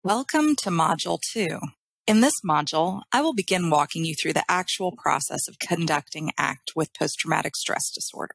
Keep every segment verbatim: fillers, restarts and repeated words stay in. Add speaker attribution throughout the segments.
Speaker 1: Welcome to Module two. In this module, I will begin walking you through the actual process of conducting ACT with post-traumatic stress disorder.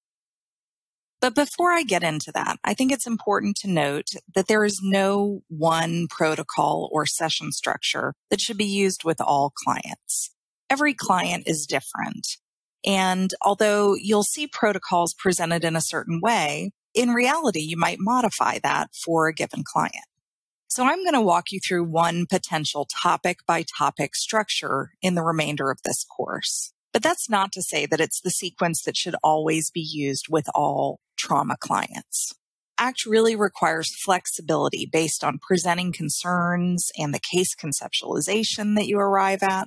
Speaker 1: But before I get into that, I think it's important to note that there is no one protocol or session structure that should be used with all clients. Every client is different. And although you'll see protocols presented in a certain way, in reality, you might modify that for a given client. So I'm going to walk you through one potential topic by topic structure in the remainder of this course. But that's not to say that it's the sequence that should always be used with all trauma clients. ACT really requires flexibility based on presenting concerns and the case conceptualization that you arrive at.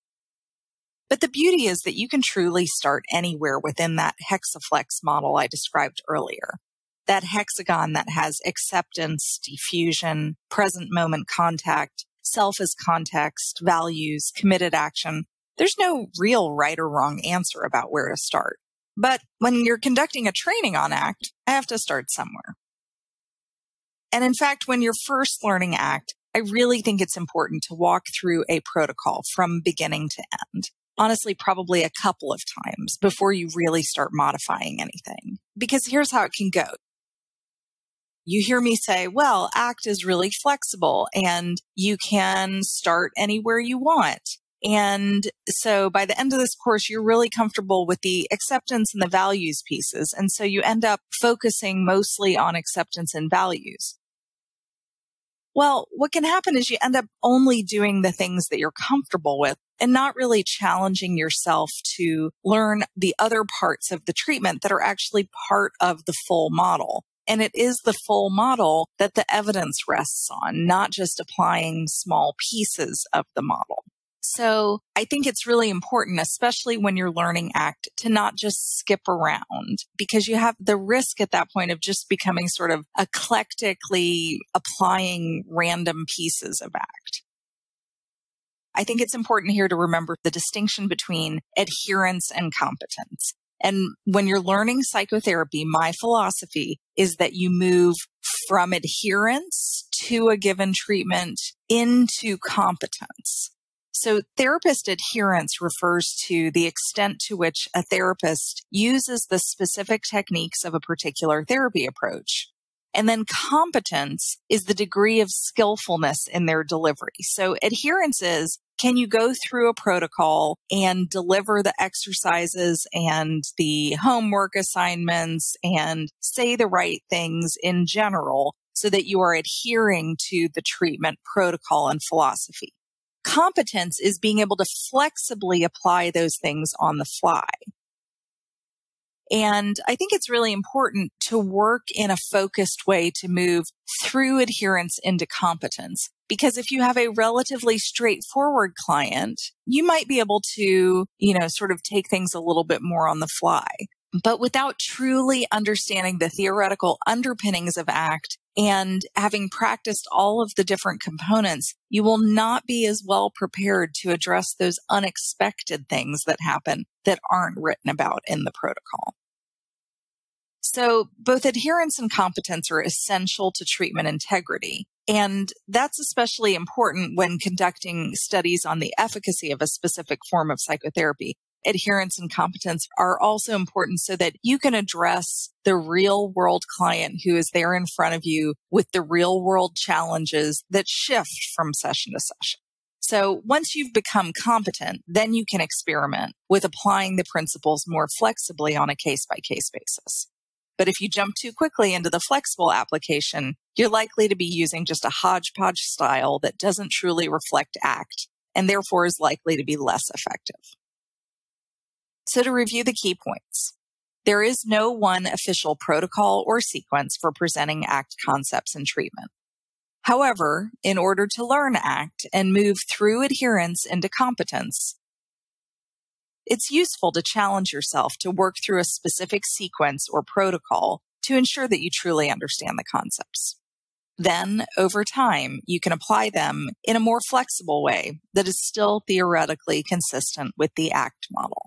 Speaker 1: But the beauty is that you can truly start anywhere within that hexaflex model I described earlier. That hexagon that has acceptance, diffusion, present moment contact, self as context, values, committed action. There's no real right or wrong answer about where to start. But when you're conducting a training on ACT, I have to start somewhere. And in fact, when you're first learning ACT, I really think it's important to walk through a protocol from beginning to end. Honestly, probably a couple of times before you really start modifying anything. Because here's how it can go. You hear me say, well, ACT is really flexible and you can start anywhere you want. And so by the end of this course, you're really comfortable with the acceptance and the values pieces. And so you end up focusing mostly on acceptance and values. Well, what can happen is you end up only doing the things that you're comfortable with and not really challenging yourself to learn the other parts of the treatment that are actually part of the full model. And it is the full model that the evidence rests on, not just applying small pieces of the model. So I think it's really important, especially when you're learning ACT, to not just skip around because you have the risk at that point of just becoming sort of eclectically applying random pieces of ACT. I think it's important here to remember the distinction between adherence and competence. And when you're learning psychotherapy, my philosophy is that you move from adherence to a given treatment into competence. So therapist adherence refers to the extent to which a therapist uses the specific techniques of a particular therapy approach. And then competence is the degree of skillfulness in their delivery. So adherence is, can you go through a protocol and deliver the exercises and the homework assignments and say the right things in general so that you are adhering to the treatment protocol and philosophy? Competence is being able to flexibly apply those things on the fly. And I think it's really important to work in a focused way to move through adherence into competence. Because if you have a relatively straightforward client, you might be able to, you know, sort of take things a little bit more on the fly. But without truly understanding the theoretical underpinnings of ACT and having practiced all of the different components, you will not be as well prepared to address those unexpected things that happen that aren't written about in the protocol. So both adherence and competence are essential to treatment integrity. And that's especially important when conducting studies on the efficacy of a specific form of psychotherapy. Adherence and competence are also important so that you can address the real world client who is there in front of you with the real world challenges that shift from session to session. So once you've become competent, then you can experiment with applying the principles more flexibly on a case-by-case basis. But if you jump too quickly into the flexible application, you're likely to be using just a hodgepodge style that doesn't truly reflect ACT and therefore is likely to be less effective. So to review the key points, there is no one official protocol or sequence for presenting ACT concepts in treatment. However, in order to learn ACT and move through adherence into competence, it's useful to challenge yourself to work through a specific sequence or protocol to ensure that you truly understand the concepts. Then, over time, you can apply them in a more flexible way that is still theoretically consistent with the ACT model.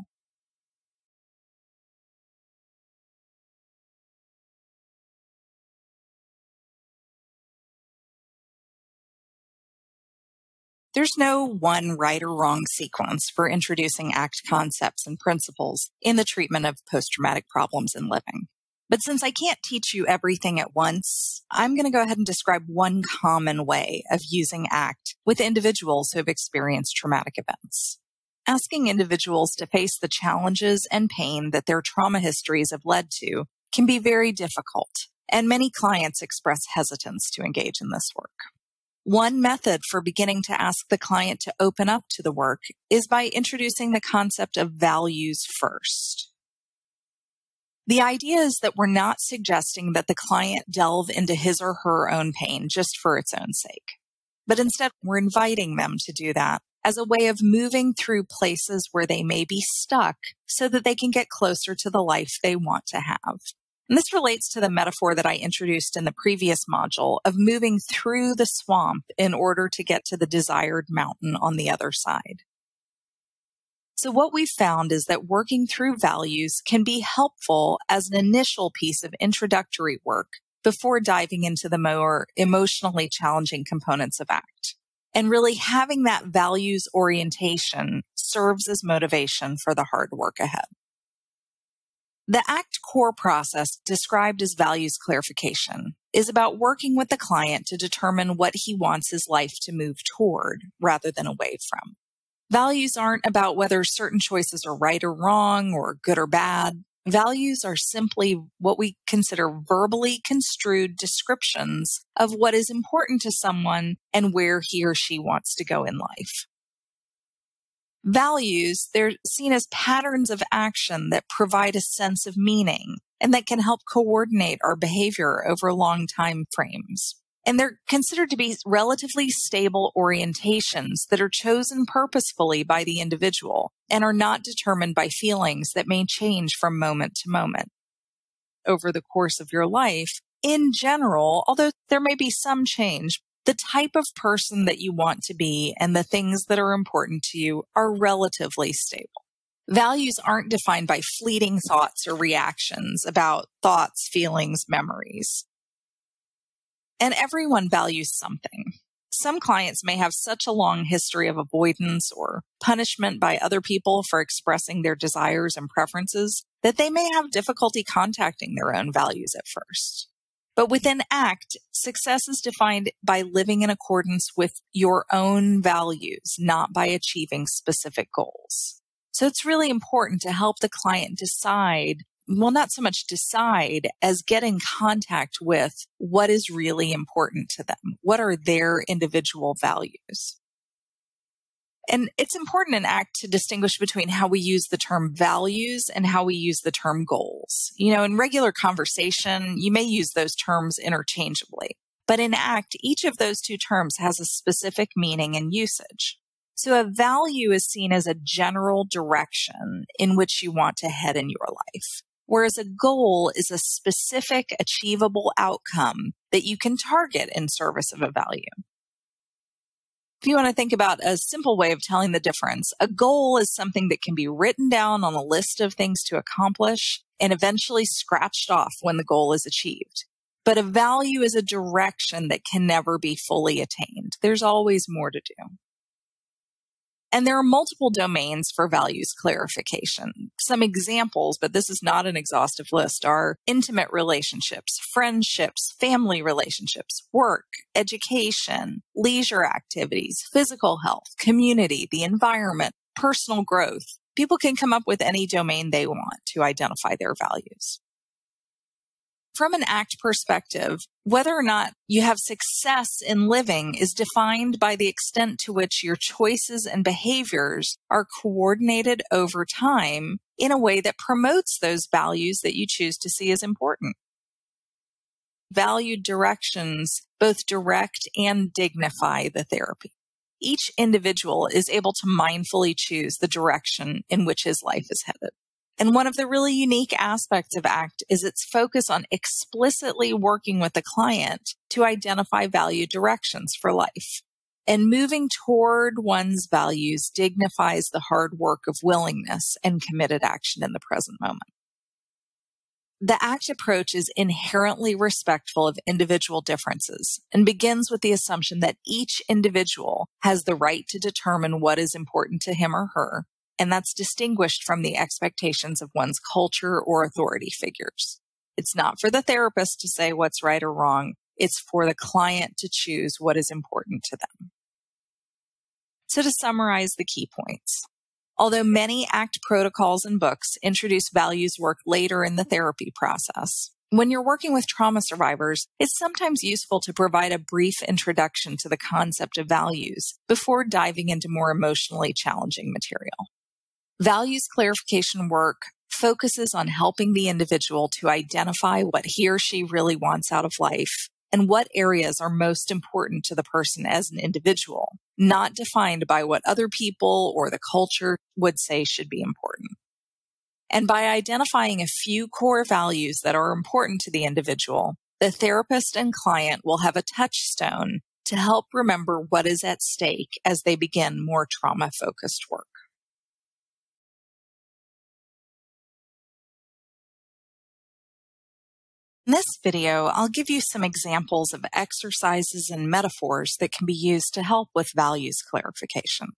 Speaker 1: There's no one right or wrong sequence for introducing ACT concepts and principles in the treatment of post-traumatic problems in living. But since I can't teach you everything at once, I'm going to go ahead and describe one common way of using ACT with individuals who have experienced traumatic events. Asking individuals to face the challenges and pain that their trauma histories have led to can be very difficult, and many clients express hesitance to engage in this work. One method for beginning to ask the client to open up to the work is by introducing the concept of values first. The idea is that we're not suggesting that the client delve into his or her own pain just for its own sake, but instead we're inviting them to do that as a way of moving through places where they may be stuck so that they can get closer to the life they want to have. And this relates to the metaphor that I introduced in the previous module of moving through the swamp in order to get to the desired mountain on the other side. So what we've found is that working through values can be helpful as an initial piece of introductory work before diving into the more emotionally challenging components of ACT. And really having that values orientation serves as motivation for the hard work ahead. The ACT core process, described as values clarification, is about working with the client to determine what he wants his life to move toward rather than away from. Values aren't about whether certain choices are right or wrong or good or bad. Values are simply what we consider verbally construed descriptions of what is important to someone and where he or she wants to go in life. Values, they're seen as patterns of action that provide a sense of meaning and that can help coordinate our behavior over long time frames. And they're considered to be relatively stable orientations that are chosen purposefully by the individual and are not determined by feelings that may change from moment to moment. Over the course of your life, in general, although there may be some change, the type of person that you want to be and the things that are important to you are relatively stable. Values aren't defined by fleeting thoughts or reactions about thoughts, feelings, memories. And everyone values something. Some clients may have such a long history of avoidance or punishment by other people for expressing their desires and preferences that they may have difficulty contacting their own values at first. But within ACT, success is defined by living in accordance with your own values, not by achieving specific goals. So it's really important to help the client decide, well, not so much decide as get in contact with what is really important to them. What are their individual values? And it's important in ACT to distinguish between how we use the term values and how we use the term goals. You know, in regular conversation, you may use those terms interchangeably. But in ACT, each of those two terms has a specific meaning and usage. So a value is seen as a general direction in which you want to head in your life, whereas a goal is a specific, achievable outcome that you can target in service of a value. If you want to think about a simple way of telling the difference, a goal is something that can be written down on a list of things to accomplish and eventually scratched off when the goal is achieved. But a value is a direction that can never be fully attained. There's always more to do. And there are multiple domains for values clarification. Some examples, but this is not an exhaustive list, are intimate relationships, friendships, family relationships, work, education, leisure activities, physical health, community, the environment, personal growth. People can come up with any domain they want to identify their values. From an ACT perspective, whether or not you have success in living is defined by the extent to which your choices and behaviors are coordinated over time in a way that promotes those values that you choose to see as important. Valued directions both direct and dignify the therapy. Each individual is able to mindfully choose the direction in which his life is headed. And one of the really unique aspects of ACT is its focus on explicitly working with the client to identify value directions for life. And moving toward one's values dignifies the hard work of willingness and committed action in the present moment. The ACT approach is inherently respectful of individual differences and begins with the assumption that each individual has the right to determine what is important to him or her, and that's distinguished from the expectations of one's culture or authority figures. It's not for the therapist to say what's right or wrong. It's for the client to choose what is important to them. So to summarize the key points, although many ACT protocols and books introduce values work later in the therapy process, when you're working with trauma survivors, it's sometimes useful to provide a brief introduction to the concept of values before diving into more emotionally challenging material. Values clarification work focuses on helping the individual to identify what he or she really wants out of life and what areas are most important to the person as an individual, not defined by what other people or the culture would say should be important. And by identifying a few core values that are important to the individual, the therapist and client will have a touchstone to help remember what is at stake as they begin more trauma-focused work. In this video, I'll give you some examples of exercises and metaphors that can be used to help with values clarification.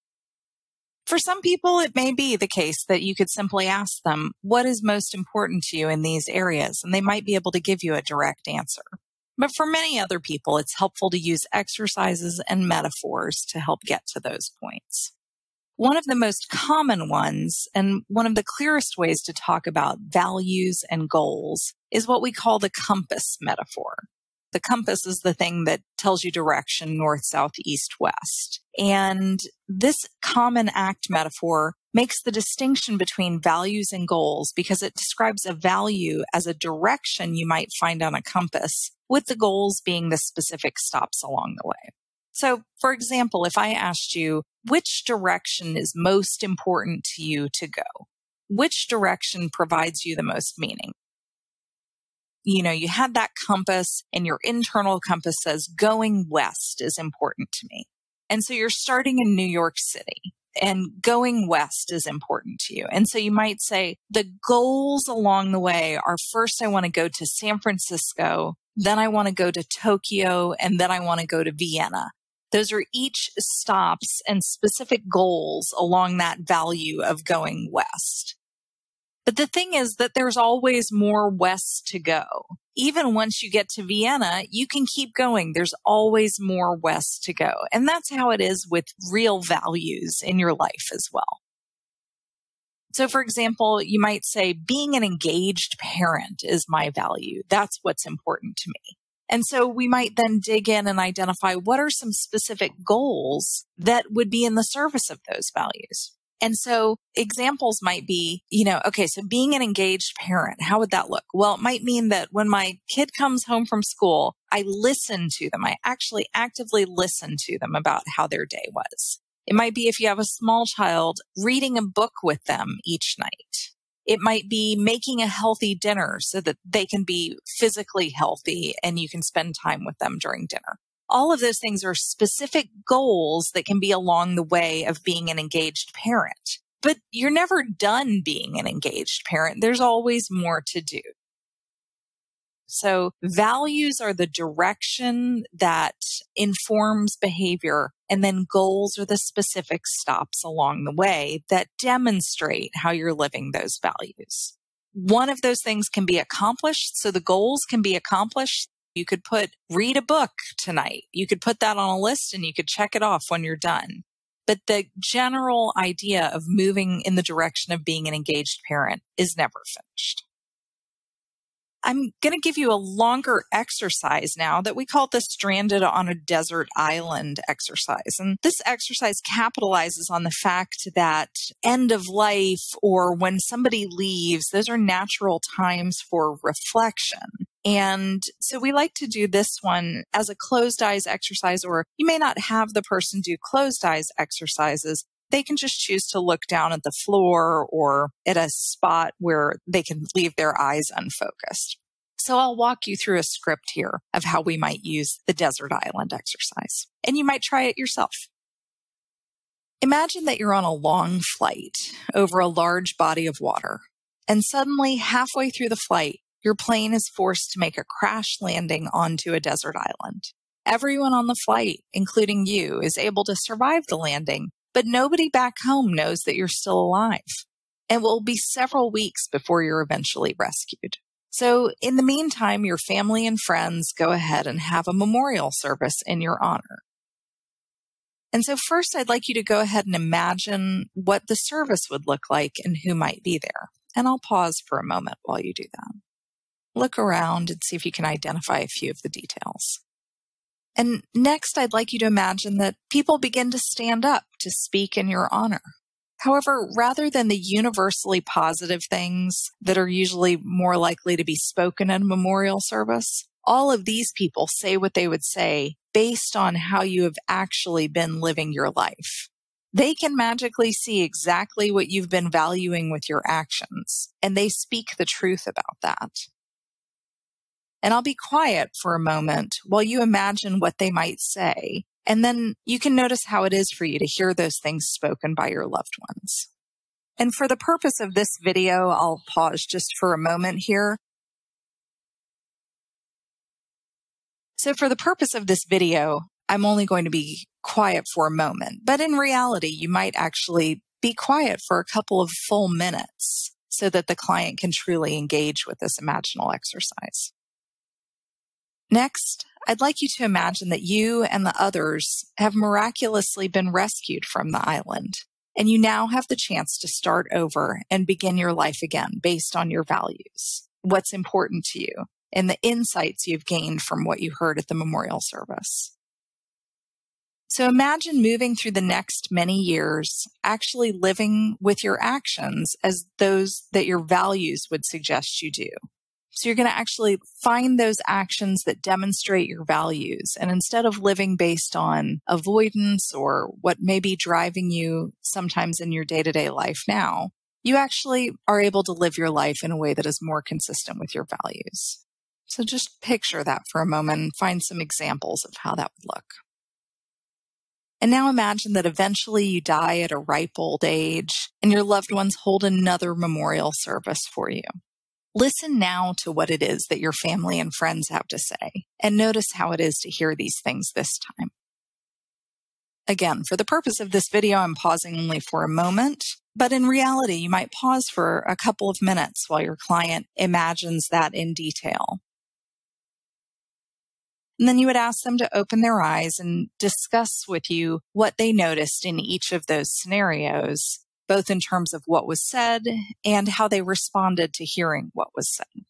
Speaker 1: For some people, it may be the case that you could simply ask them, what is most important to you in these areas? And they might be able to give you a direct answer. But for many other people, it's helpful to use exercises and metaphors to help get to those points. One of the most common ones, and one of the clearest ways to talk about values and goals, is what we call the compass metaphor. The compass is the thing that tells you direction, north, south, east, west. And this common ACT metaphor makes the distinction between values and goals because it describes a value as a direction you might find on a compass, with the goals being the specific stops along the way. So, for example, if I asked you, which direction is most important to you to go? Which direction provides you the most meaning? You know, you had that compass and your internal compass says going west is important to me. And so you're starting in New York City and going west is important to you. And so you might say the goals along the way are first I want to go to San Francisco, then I want to go to Tokyo, and then I want to go to Vienna. Those are each stops and specific goals along that value of going west. But the thing is that there's always more west to go. Even once you get to Vienna, you can keep going. There's always more west to go. And that's how it is with real values in your life as well. So, for example, you might say, being an engaged parent is my value. That's what's important to me. And so we might then dig in and identify what are some specific goals that would be in the service of those values. And so examples might be, you know, okay, so being an engaged parent, how would that look? Well, it might mean that when my kid comes home from school, I listen to them. I actually actively listen to them about how their day was. It might be, if you have a small child, reading a book with them each night. It might be making a healthy dinner so that they can be physically healthy and you can spend time with them during dinner. All of those things are specific goals that can be along the way of being an engaged parent. But you're never done being an engaged parent. There's always more to do. So values are the direction that informs behavior, and then goals are the specific stops along the way that demonstrate how you're living those values. One of those things can be accomplished, so the goals can be accomplished. You could put, read a book tonight. You could put that on a list and you could check it off when you're done. But the general idea of moving in the direction of being an engaged parent is never finished. I'm going to give you a longer exercise now that we call the Stranded on a Desert Island exercise. And this exercise capitalizes on the fact that end of life or when somebody leaves, those are natural times for reflection. And so we like to do this one as a closed eyes exercise, or you may not have the person do closed eyes exercises. They can just choose to look down at the floor or at a spot where they can leave their eyes unfocused. So I'll walk you through a script here of how we might use the desert island exercise, and you might try it yourself. Imagine that you're on a long flight over a large body of water, And suddenly, halfway through the flight, your plane is forced to make a crash landing onto a desert island. Everyone on the flight, including you, is able to survive the landing, but nobody back home knows that you're still alive. It will be several weeks before you're eventually rescued. So in the meantime, your family and friends go ahead and have a memorial service in your honor. And so first, I'd like you to go ahead and imagine what the service would look like and who might be there. And I'll pause for a moment while you do that. Look around and see if you can identify a few of the details. And next, I'd like you to imagine that people begin to stand up to speak in your honor. However, rather than the universally positive things that are usually more likely to be spoken in a memorial service, all of these people say what they would say based on how you have actually been living your life. They can magically see exactly what you've been valuing with your actions, and they speak the truth about that. And I'll be quiet for a moment while you imagine what they might say, and then you can notice how it is for you to hear those things spoken by your loved ones. And for the purpose of this video, I'll pause just for a moment here. So for the purpose of this video, I'm only going to be quiet for a moment, but in reality, you might actually be quiet for a couple of full minutes so that the client can truly engage with this imaginal exercise. Next, I'd like you to imagine that you and the others have miraculously been rescued from the island, and you now have the chance to start over and begin your life again based on your values, what's important to you, and the insights you've gained from what you heard at the memorial service. So imagine moving through the next many years, actually living with your actions as those that your values would suggest you do. So you're going to actually find those actions that demonstrate your values. And instead of living based on avoidance or what may be driving you sometimes in your day-to-day life now, you actually are able to live your life in a way that is more consistent with your values. So just picture that for a moment and find some examples of how that would look. And now imagine that eventually you die at a ripe old age and your loved ones hold another memorial service for you. Listen now to what it is that your family and friends have to say, and notice how it is to hear these things this time. Again, for the purpose of this video, I'm pausing only for a moment, but in reality, you might pause for a couple of minutes while your client imagines that in detail. And then you would ask them to open their eyes and discuss with you what they noticed in each of those scenarios, both in terms of what was said and how they responded to hearing what was said.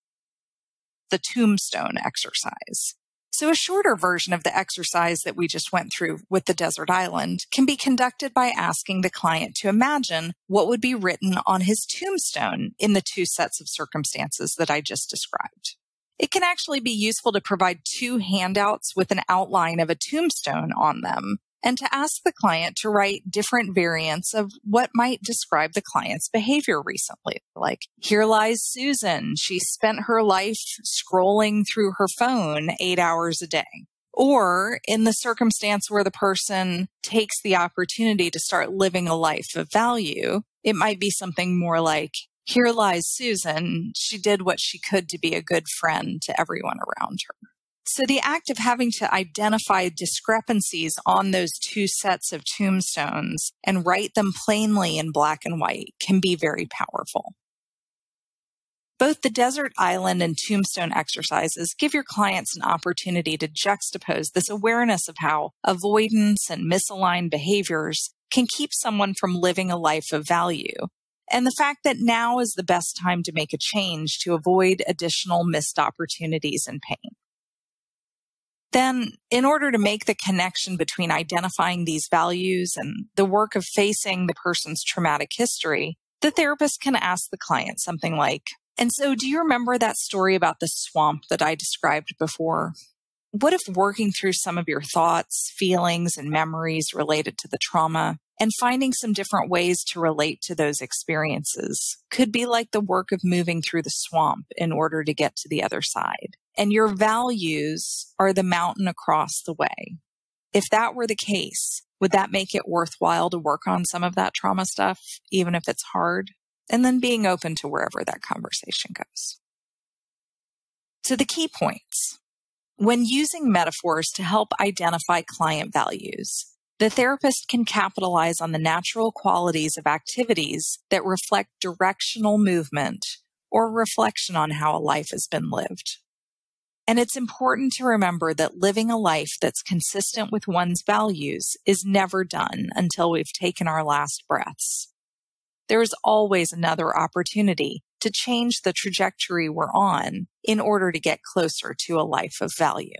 Speaker 1: The tombstone exercise. So a shorter version of the exercise that we just went through with the desert island can be conducted by asking the client to imagine what would be written on his tombstone in the two sets of circumstances that I just described. It can actually be useful to provide two handouts with an outline of a tombstone on them, and to ask the client to write different variants of what might describe the client's behavior recently. Like, here lies Susan. She spent her life scrolling through her phone eight hours a day. Or in the circumstance where the person takes the opportunity to start living a life of value, it might be something more like, here lies Susan. She did what she could to be a good friend to everyone around her. So the act of having to identify discrepancies on those two sets of tombstones and write them plainly in black and white can be very powerful. Both the desert island and tombstone exercises give your clients an opportunity to juxtapose this awareness of how avoidance and misaligned behaviors can keep someone from living a life of value, and the fact that now is the best time to make a change to avoid additional missed opportunities and pain. Then, in order to make the connection between identifying these values and the work of facing the person's traumatic history, the therapist can ask the client something like, and so do you remember that story about the swamp that I described before? What if working through some of your thoughts, feelings, and memories related to the trauma and finding some different ways to relate to those experiences could be like the work of moving through the swamp in order to get to the other side? And your values are the mountain across the way. If that were the case, would that make it worthwhile to work on some of that trauma stuff, even if it's hard? and then being open to wherever that conversation goes. So the key points. When using metaphors to help identify client values, the therapist can capitalize on the natural qualities of activities that reflect directional movement or reflection on how a life has been lived. And it's important to remember that living a life that's consistent with one's values is never done until we've taken our last breaths. There is always another opportunity to change the trajectory we're on in order to get closer to a life of value.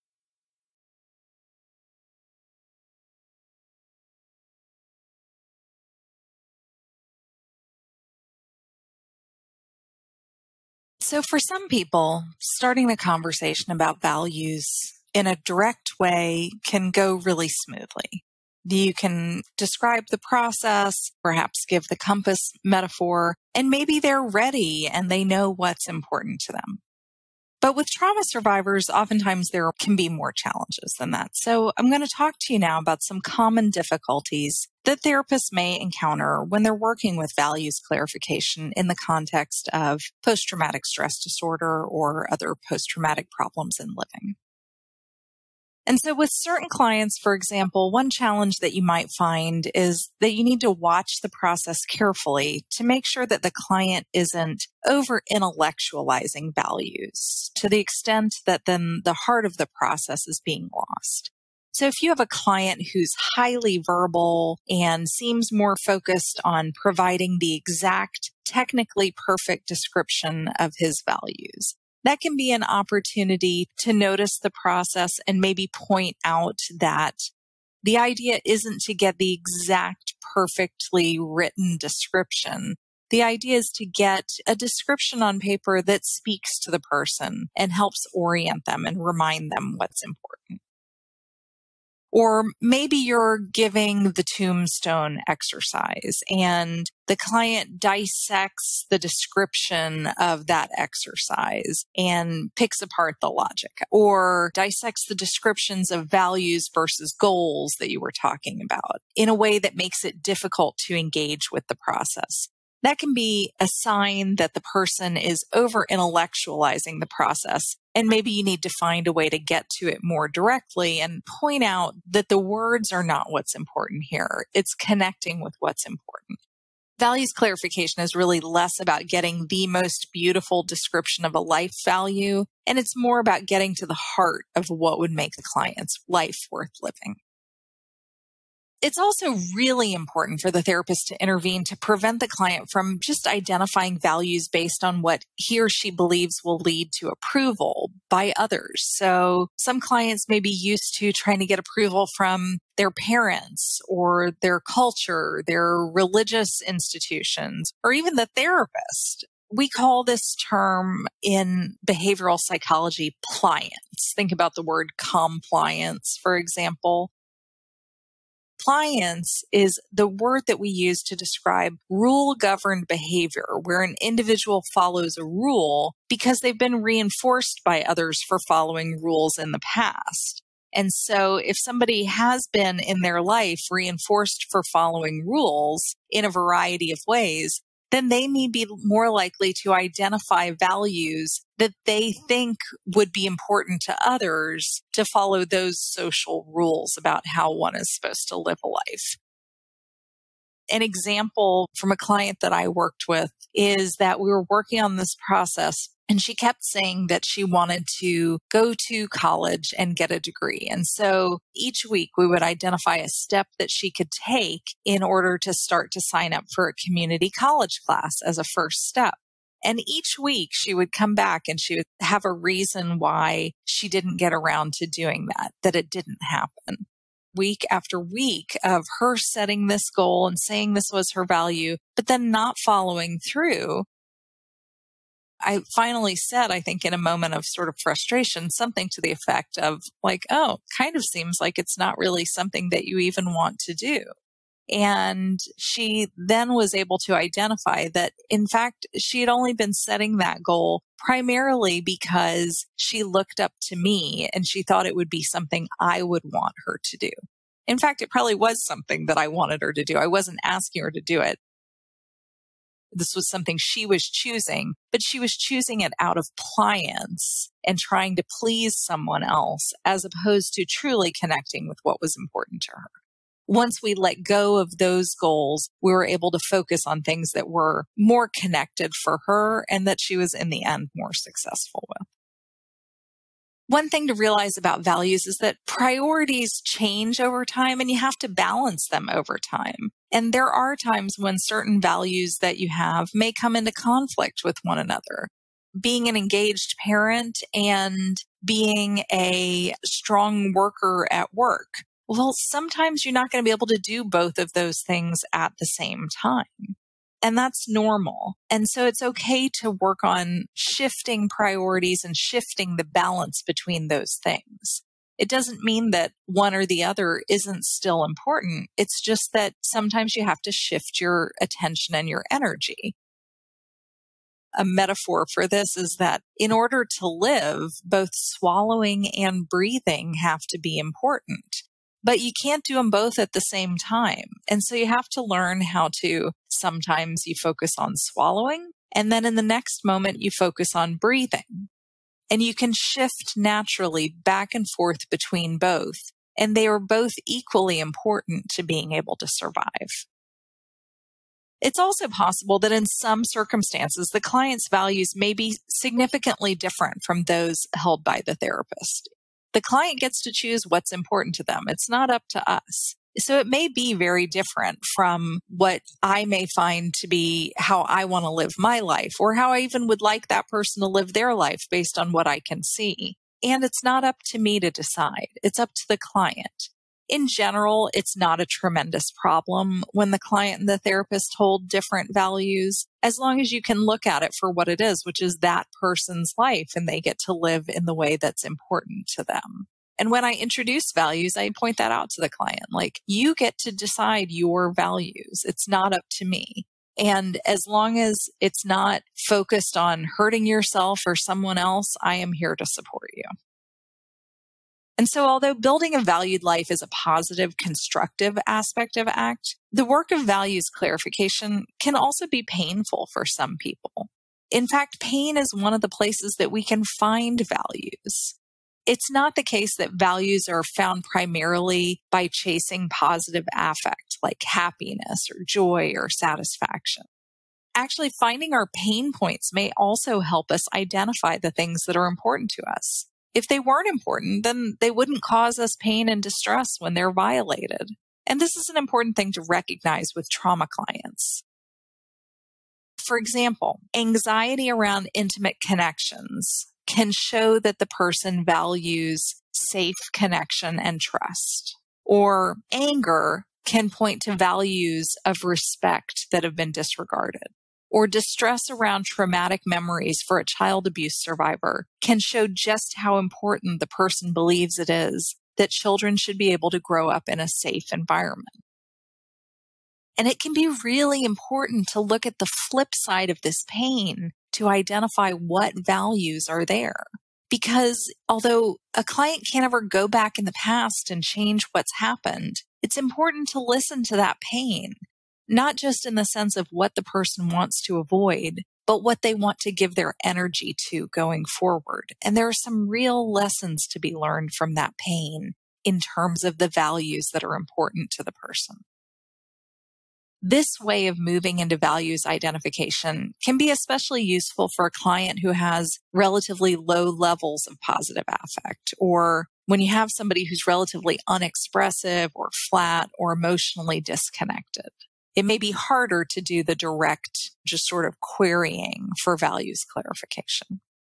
Speaker 1: So for some people, starting the conversation about values in a direct way can go really smoothly. You can describe the process, perhaps give the compass metaphor, and maybe they're ready and they know what's important to them. But with trauma survivors, oftentimes there can be more challenges than that. So I'm going to talk to you now about some common difficulties that therapists may encounter when they're working with values clarification in the context of post-traumatic stress disorder or other post-traumatic problems in living. And so with certain clients, for example, one challenge that you might find is that you need to watch the process carefully to make sure that the client isn't over intellectualizing values to the extent that then the heart of the process is being lost. So if you have a client who's highly verbal and seems more focused on providing the exact, technically perfect description of his values, that can be an opportunity to notice the process and maybe point out that the idea isn't to get the exact, perfectly written description. The idea is to get a description on paper that speaks to the person and helps orient them and remind them what's important. Or maybe you're giving the tombstone exercise and the client dissects the description of that exercise and picks apart the logic, or dissects the descriptions of values versus goals that you were talking about in a way that makes it difficult to engage with the process. That can be a sign that the person is over intellectualizing the process. And maybe you need to find a way to get to it more directly and point out that the words are not what's important here. It's connecting with what's important. Values clarification is really less about getting the most beautiful description of a life value, and it's more about getting to the heart of what would make the client's life worth living. It's also really important for the therapist to intervene to prevent the client from just identifying values based on what he or she believes will lead to approval by others. So some clients may be used to trying to get approval from their parents or their culture, their religious institutions, or even the therapist. We call this term in behavioral psychology pliance. Think about the word compliance, for example. Compliance is the word that we use to describe rule-governed behavior, where an individual follows a rule because they've been reinforced by others for following rules in the past. And so if somebody has been in their life reinforced for following rules in a variety of ways, then they may be more likely to identify values that they think would be important to others to follow those social rules about how one is supposed to live a life. An example from a client that I worked with is that we were working on this process and she kept saying that she wanted to go to college and get a degree. And so each week we would identify a step that she could take in order to start to sign up for a community college class as a first step. And each week she would come back and she would have a reason why she didn't get around to doing that, that it didn't happen. Week after week of her setting this goal and saying this was her value, but then not following through. I finally said, I think in a moment of sort of frustration, something to the effect of like, oh, kind of seems like it's not really something that you even want to do. And she then was able to identify that, in fact, she had only been setting that goal primarily because she looked up to me and she thought it would be something I would want her to do. In fact, it probably was something that I wanted her to do. I wasn't asking her to do it. this was something she was choosing, but she was choosing it out of pliance and trying to please someone else as opposed to truly connecting with what was important to her. Once we let go of those goals, we were able to focus on things that were more connected for her and that she was in the end more successful with. One thing to realize about values is that priorities change over time and you have to balance them over time. And there are times when certain values that you have may come into conflict with one another. Being an engaged parent and being a strong worker at work. Well, sometimes you're not going to be able to do both of those things at the same time. And that's normal. And so it's okay to work on shifting priorities and shifting the balance between those things. It doesn't mean that one or the other isn't still important. It's just that sometimes you have to shift your attention and your energy. A metaphor for this is that in order to live, both swallowing and breathing have to be important. But you can't do them both at the same time. And so you have to learn how to, sometimes you focus on swallowing, and then in the next moment you focus on breathing. And you can shift naturally back and forth between both. And they are both equally important to being able to survive. It's also possible that in some circumstances, the client's values may be significantly different from those held by the therapist. The client gets to choose what's important to them. It's not up to us. So it may be very different from what I may find to be how I want to live my life, or how I even would like that person to live their life based on what I can see. And it's not up to me to decide. It's up to the client. In general, it's not a tremendous problem when the client and the therapist hold different values, as long as you can look at it for what it is, which is that person's life, and they get to live in the way that's important to them. And when I introduce values, I point that out to the client, like, you get to decide your values. It's not up to me. And as long as it's not focused on hurting yourself or someone else, I am here to support you. And so although building a valued life is a positive, constructive aspect of ACT, the work of values clarification can also be painful for some people. In fact, pain is one of the places that we can find values. It's not the case that values are found primarily by chasing positive affect like happiness or joy or satisfaction. Actually, finding our pain points may also help us identify the things that are important to us. If they weren't important, then they wouldn't cause us pain and distress when they're violated. And this is an important thing to recognize with trauma clients. For example, anxiety around intimate connections can show that the person values safe connection and trust. Or anger can point to values of respect that have been disregarded. Or distress around traumatic memories for a child abuse survivor can show just how important the person believes it is that children should be able to grow up in a safe environment. And it can be really important to look at the flip side of this pain to identify what values are there. Because although a client can't ever go back in the past and change what's happened, it's important to listen to that pain. Not just in the sense of what the person wants to avoid, but what they want to give their energy to going forward. And there are some real lessons to be learned from that pain in terms of the values that are important to the person. This way of moving into values identification can be especially useful for a client who has relatively low levels of positive affect, or when you have somebody who's relatively unexpressive or flat or emotionally disconnected. It may be harder to do the direct, just sort of querying for values clarification.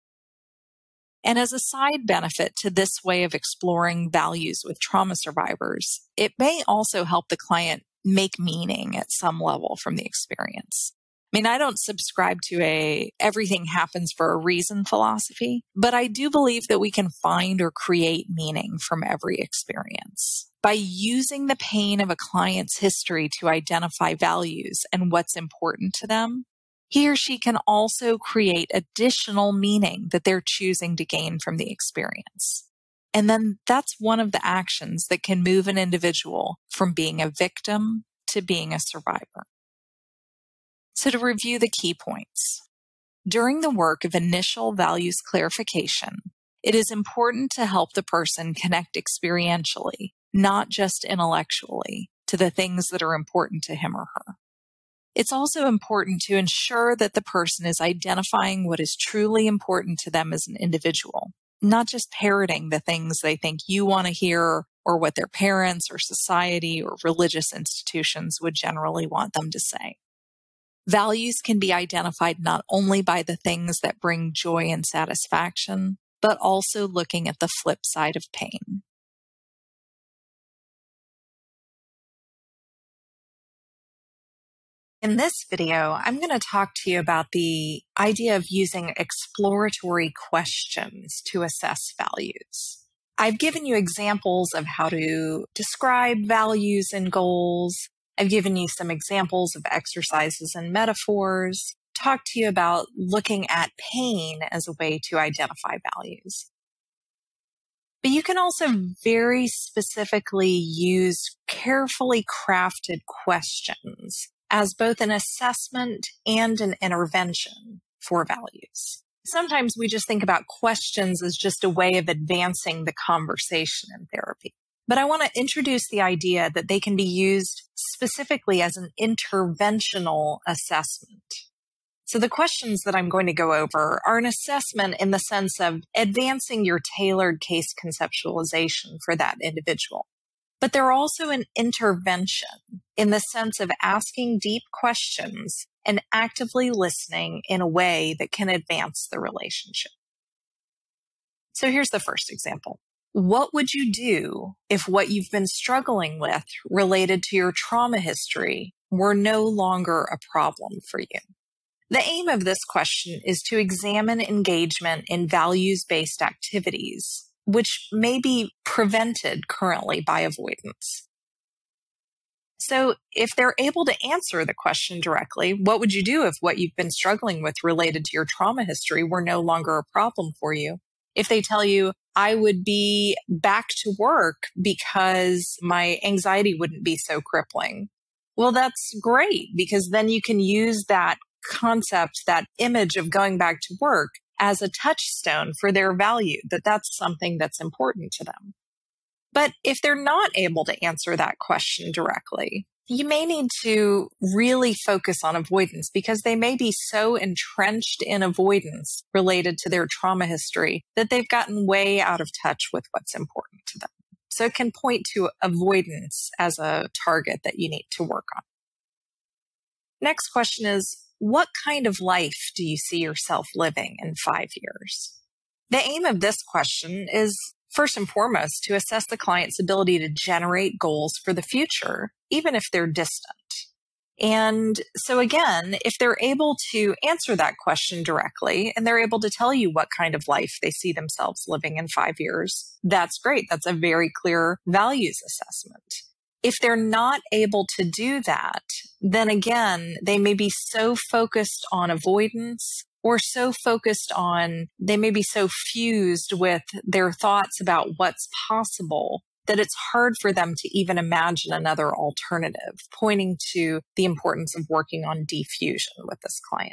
Speaker 1: And as a side benefit to this way of exploring values with trauma survivors, it may also help the client make meaning at some level from the experience. I mean, I don't subscribe to a everything happens for a reason philosophy, but I do believe that we can find or create meaning from every experience. By using the pain of a client's history to identify values and what's important to them, he or she can also create additional meaning that they're choosing to gain from the experience. And then that's one of the actions that can move an individual from being a victim to being a survivor. So to review the key points, during the work of initial values clarification, it is important to help the person connect experientially, not just intellectually, to the things that are important to him or her. It's also important to ensure that the person is identifying what is truly important to them as an individual, not just parroting the things they think you want to hear or what their parents or society or religious institutions would generally want them to say. Values can be identified not only by the things that bring joy and satisfaction, but also looking at the flip side of pain. In this video, I'm going to talk to you about the idea of using exploratory questions to assess values. I've given you examples of how to describe values and goals. I've given you some examples of exercises and metaphors, talked to you about looking at pain as a way to identify values. But you can also very specifically use carefully crafted questions as both an assessment and an intervention for values. Sometimes we just think about questions as just a way of advancing the conversation in therapy. But I want to introduce the idea that they can be used specifically as an interventional assessment. So the questions that I'm going to go over are an assessment in the sense of advancing your tailored case conceptualization for that individual. But they're also an intervention in the sense of asking deep questions and actively listening in a way that can advance the relationship. So here's the first example. What would you do if what you've been struggling with related to your trauma history were no longer a problem for you? The aim of this question is to examine engagement in values-based activities, which may be prevented currently by avoidance. So if they're able to answer the question directly, what would you do if what you've been struggling with related to your trauma history were no longer a problem for you? If they tell you, I would be back to work because my anxiety wouldn't be so crippling. Well, that's great, because then you can use that concept, that image of going back to work as a touchstone for their value, that that's something that's important to them. But if they're not able to answer that question directly, you may need to really focus on avoidance, because they may be so entrenched in avoidance related to their trauma history that they've gotten way out of touch with what's important to them. So it can point to avoidance as a target that you need to work on. Next question is, what kind of life do you see yourself living in five years? The aim of this question is, first and foremost, to assess the client's ability to generate goals for the future, even if they're distant. And so again, if they're able to answer that question directly and they're able to tell you what kind of life they see themselves living in five years, that's great. That's a very clear values assessment. If they're not able to do that, then again, they may be so focused on avoidance or so focused on, they may be so fused with their thoughts about what's possible that it's hard for them to even imagine another alternative, pointing to the importance of working on diffusion with this client.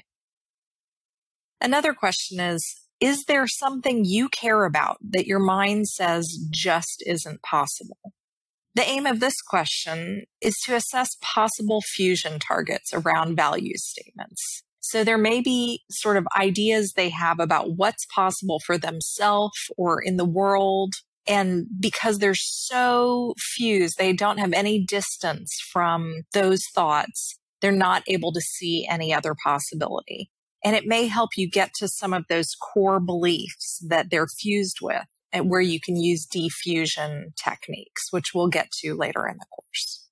Speaker 1: Another question is, is there something you care about that your mind says just isn't possible? The aim of this question is to assess possible fusion targets around value statements. So there may be sort of ideas they have about what's possible for themselves or in the world. And because they're so fused, they don't have any distance from those thoughts. They're not able to see any other possibility. And it may help you get to some of those core beliefs that they're fused with, and where you can use diffusion techniques, which we'll get to later in the course.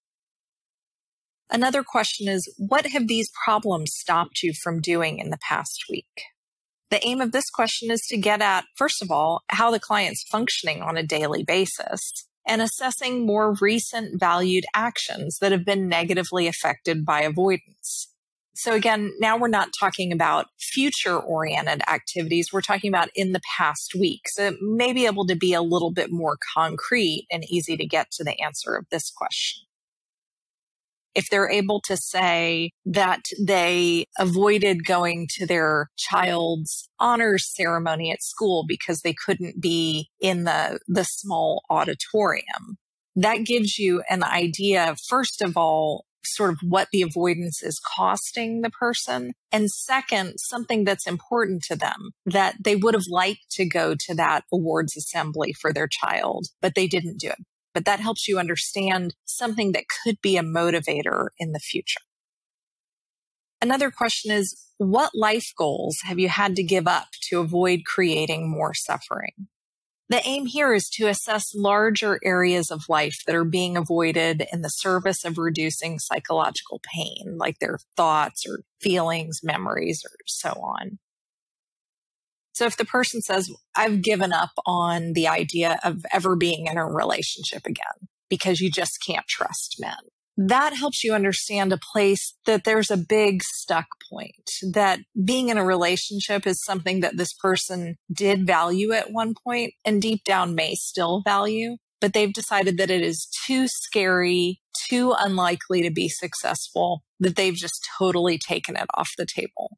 Speaker 1: Another question is, what have these problems stopped you from doing in the past week? The aim of this question is to get at, first of all, how the client's functioning on a daily basis and assessing more recent valued actions that have been negatively affected by avoidance. So again, now we're not talking about future-oriented activities. We're talking about in the past week. So it may be able to be a little bit more concrete and easy to get to the answer of this question. If they're able to say that they avoided going to their child's honors ceremony at school because they couldn't be in the, the small auditorium, that gives you an idea, first of all, sort of what the avoidance is costing the person. And second, something that's important to them, that they would have liked to go to that awards assembly for their child, but they didn't do it. But that helps you understand something that could be a motivator in the future. Another question is, what life goals have you had to give up to avoid creating more suffering? The aim here is to assess larger areas of life that are being avoided in the service of reducing psychological pain, like their thoughts or feelings, memories, or so on. So if the person says, I've given up on the idea of ever being in a relationship again because you just can't trust men, that helps you understand a place that there's a big stuck point, that being in a relationship is something that this person did value at one point and deep down may still value, but they've decided that it is too scary, too unlikely to be successful, that they've just totally taken it off the table.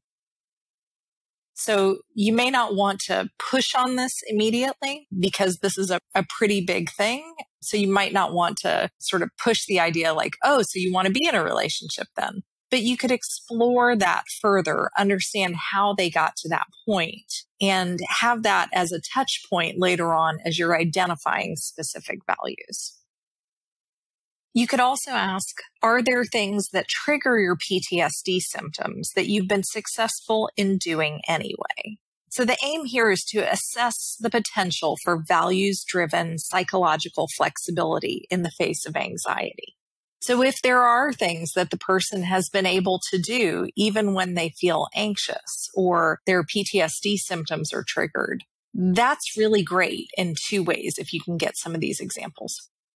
Speaker 1: So you may not want to push on this immediately because this is a, a pretty big thing. So you might not want to sort of push the idea like, oh, so you want to be in a relationship then. But you could explore that further, understand how they got to that point, and have that as a touch point later on as you're identifying specific values. You could also ask, are there things that trigger your P T S D symptoms that you've been successful in doing anyway? So the aim here is to assess the potential for values-driven psychological flexibility in the face of anxiety. So if there are things that the person has been able to do even when they feel anxious or their P T S D symptoms are triggered, that's really great in two ways if you can get some of these examples.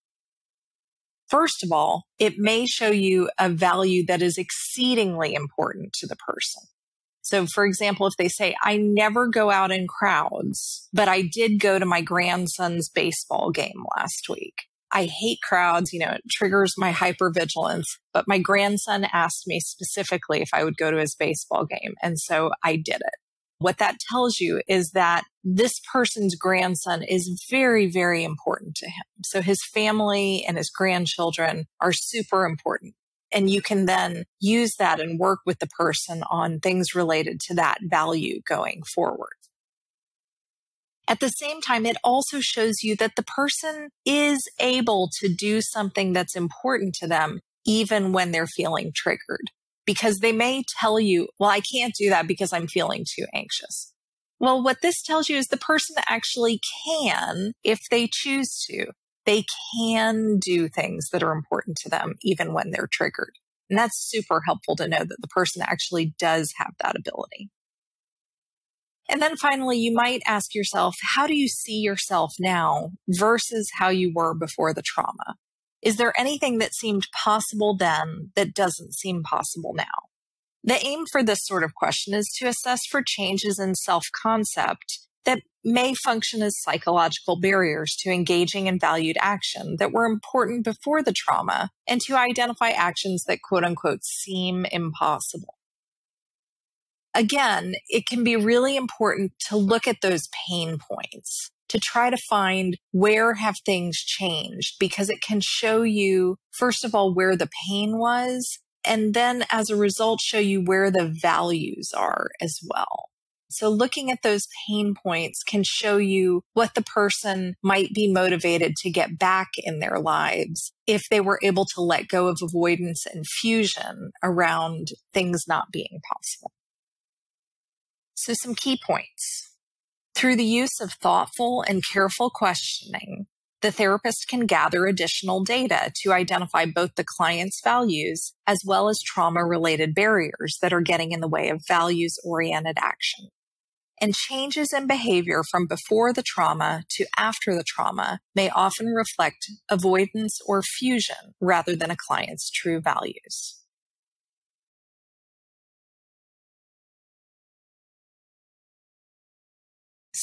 Speaker 1: First of all, it may show you a value that is exceedingly important to the person. So for example, if they say, I never go out in crowds, but I did go to my grandson's baseball game last week. I hate crowds, you know, it triggers my hypervigilance, but my grandson asked me specifically if I would go to his baseball game, and so I did it. What that tells you is that this person's grandson is very, very important to him. So his family and his grandchildren are super important. And you can then use that and work with the person on things related to that value going forward. At the same time, it also shows you that the person is able to do something that's important to them, even when they're feeling triggered. Because they may tell you, well, I can't do that because I'm feeling too anxious. Well, what this tells you is the person actually can, if they choose to, they can do things that are important to them, even when they're triggered. And that's super helpful to know that the person actually does have that ability. And then finally, you might ask yourself, how do you see yourself now versus how you were before the trauma? Is there anything that seemed possible then that doesn't seem possible now? The aim for this sort of question is to assess for changes in self-concept that may function as psychological barriers to engaging in valued action that were important before the trauma, and to identify actions that quote unquote seem impossible. Again, it can be really important to look at those pain points, to try to find where have things changed, because it can show you, first of all, where the pain was, and then as a result, show you where the values are as well. So looking at those pain points can show you what the person might be motivated to get back in their lives if they were able to let go of avoidance and fusion around things not being possible. So some key points. Through the use of thoughtful and careful questioning, the therapist can gather additional data to identify both the client's values as well as trauma-related barriers that are getting in the way of values-oriented action. And changes in behavior from before the trauma to after the trauma may often reflect avoidance or fusion rather than a client's true values.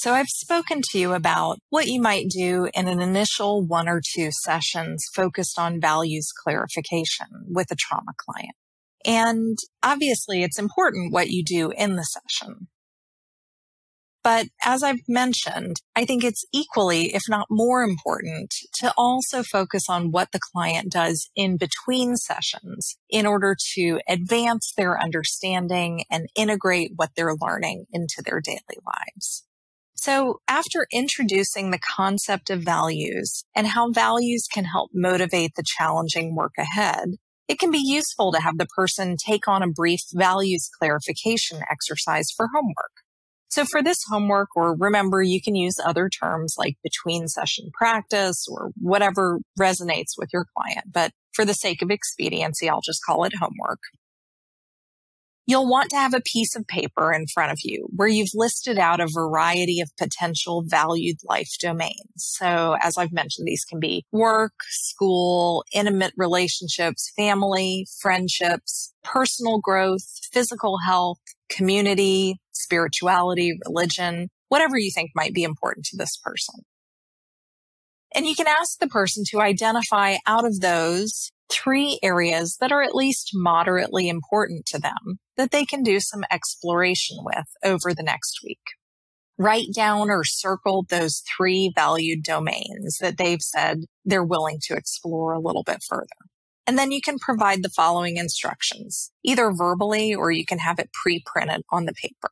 Speaker 1: So I've spoken to you about what you might do in an initial one or two sessions focused on values clarification with a trauma client. And obviously, it's important what you do in the session. But as I've mentioned, I think it's equally, if not more important, to also focus on what the client does in between sessions in order to advance their understanding and integrate what they're learning into their daily lives. So after introducing the concept of values and how values can help motivate the challenging work ahead, it can be useful to have the person take on a brief values clarification exercise for homework. So for this homework, or remember, you can use other terms like between session practice or whatever resonates with your client. But for the sake of expediency, I'll just call it homework. You'll want to have a piece of paper in front of you where you've listed out a variety of potential valued life domains. So as I've mentioned, these can be work, school, intimate relationships, family, friendships, personal growth, physical health, community, spirituality, religion, whatever you think might be important to this person. And you can ask the person to identify out of those three areas that are at least moderately important to them that they can do some exploration with over the next week. Write down or circle those three valued domains that they've said they're willing to explore a little bit further. And then you can provide the following instructions, either verbally or you can have it pre-printed on the paper.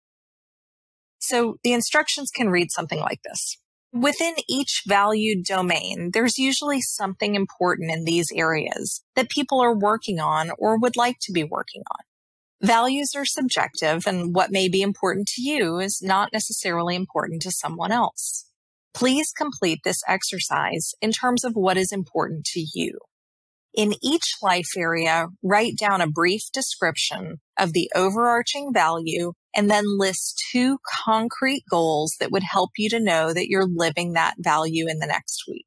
Speaker 1: So the instructions can read something like this. Within each valued domain, there's usually something important in these areas that people are working on or would like to be working on. Values are subjective, and what may be important to you is not necessarily important to someone else. Please complete this exercise in terms of what is important to you. In each life area, write down a brief description of the overarching value and then list two concrete goals that would help you to know that you're living that value in the next week.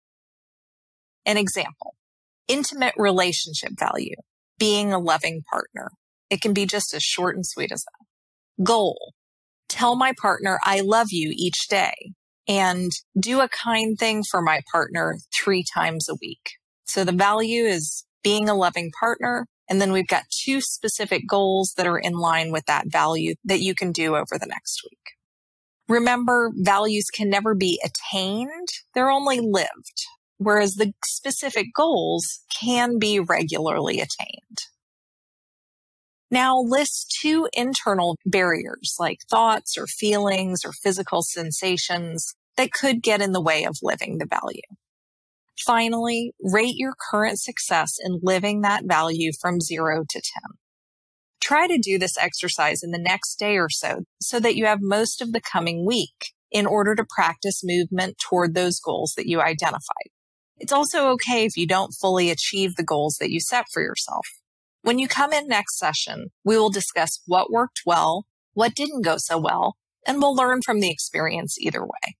Speaker 1: An example, intimate relationship value, being a loving partner. It can be just as short and sweet as that. Goal, tell my partner I love you each day and do a kind thing for my partner three times a week. So the value is being a loving partner. And then we've got two specific goals that are in line with that value that you can do over the next week. Remember, values can never be attained. They're only lived, whereas the specific goals can be regularly attained. Now list two internal barriers like thoughts or feelings or physical sensations that could get in the way of living the value. Finally, rate your current success in living that value from zero to ten. Try to do this exercise in the next day or so, so that you have most of the coming week in order to practice movement toward those goals that you identified. It's also okay if you don't fully achieve the goals that you set for yourself. When you come in next session, we will discuss what worked well, what didn't go so well, and we'll learn from the experience either way.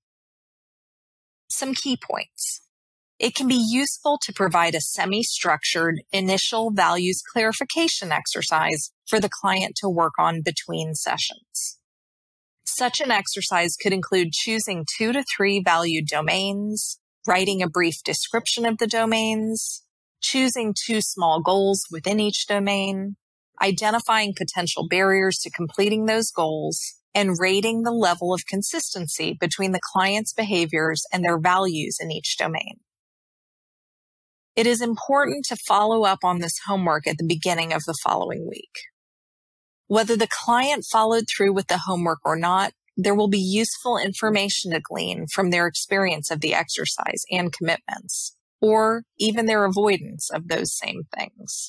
Speaker 1: Some key points. It can be useful to provide a semi-structured initial values clarification exercise for the client to work on between sessions. Such an exercise could include choosing two to three valued domains, writing a brief description of the domains, choosing two small goals within each domain, identifying potential barriers to completing those goals, and rating the level of consistency between the client's behaviors and their values in each domain. It is important to follow up on this homework at the beginning of the following week. Whether the client followed through with the homework or not, there will be useful information to glean from their experience of the exercise and commitments, or even their avoidance of those same things.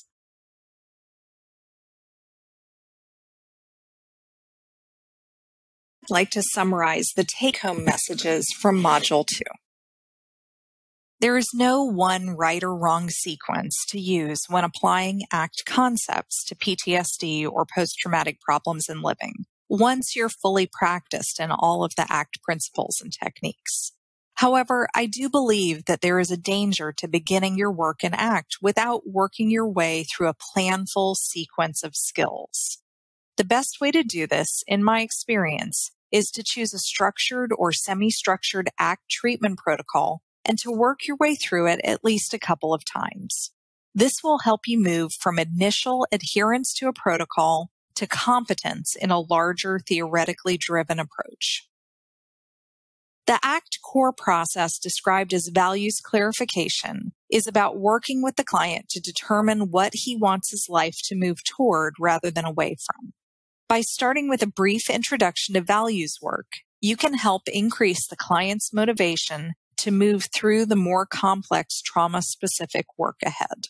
Speaker 1: I'd like to summarize the take-home messages from Module two. There is no one right or wrong sequence to use when applying ACT concepts to P T S D or post-traumatic problems in living, once you're fully practiced in all of the ACT principles and techniques. However, I do believe that there is a danger to beginning your work in ACT without working your way through a planful sequence of skills. The best way to do this, in my experience, is to choose a structured or semi-structured ACT treatment protocol and to work your way through it at least a couple of times. This will help you move from initial adherence to a protocol to competence in a larger theoretically driven approach. The ACT core process described as values clarification is about working with the client to determine what he wants his life to move toward rather than away from. By starting with a brief introduction to values work, you can help increase the client's motivation to move through the more complex trauma-specific work ahead.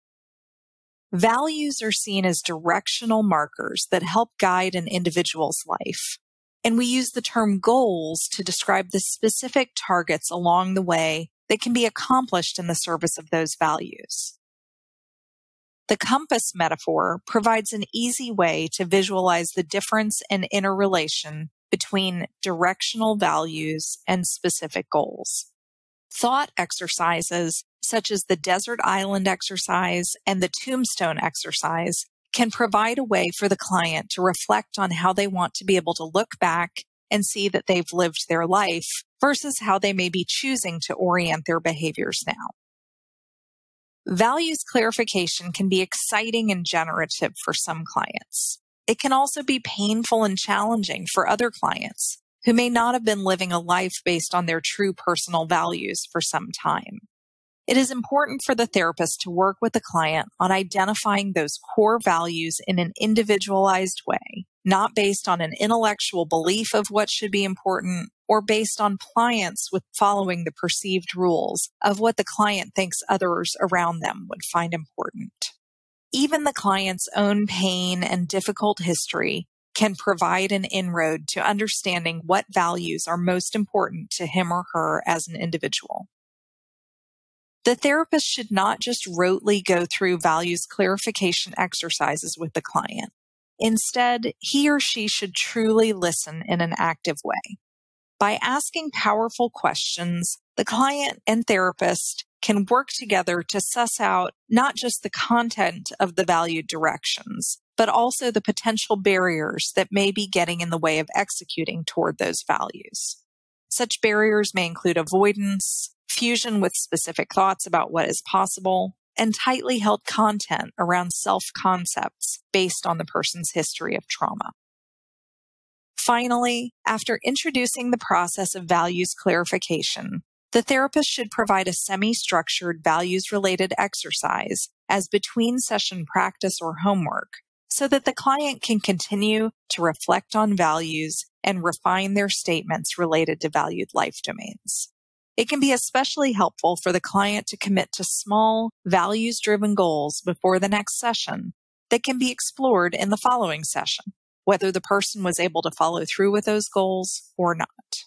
Speaker 1: Values are seen as directional markers that help guide an individual's life, and we use the term goals to describe the specific targets along the way that can be accomplished in the service of those values. The compass metaphor provides an easy way to visualize the difference and interrelation between directional values and specific goals. Thought exercises such as the Desert Island exercise and the Tombstone exercise can provide a way for the client to reflect on how they want to be able to look back and see that they've lived their life versus how they may be choosing to orient their behaviors now. Values clarification can be exciting and generative for some clients. It can also be painful and challenging for other clients who may not have been living a life based on their true personal values for some time. It is important for the therapist to work with the client on identifying those core values in an individualized way, not based on an intellectual belief of what should be important or based on pliance with following the perceived rules of what the client thinks others around them would find important. Even the client's own pain and difficult history can provide an inroad to understanding what values are most important to him or her as an individual. The therapist should not just rotely go through values clarification exercises with the client. Instead, he or she should truly listen in an active way. By asking powerful questions, the client and therapist can work together to suss out not just the content of the valued directions, but also the potential barriers that may be getting in the way of executing toward those values. Such barriers may include avoidance, fusion with specific thoughts about what is possible, and tightly held content around self-concepts based on the person's history of trauma. Finally, after introducing the process of values clarification, the therapist should provide a semi-structured values-related exercise as between-session practice or homework so that the client can continue to reflect on values and refine their statements related to valued life domains. It can be especially helpful for the client to commit to small, values-driven goals before the next session that can be explored in the following session, whether the person was able to follow through with those goals or not.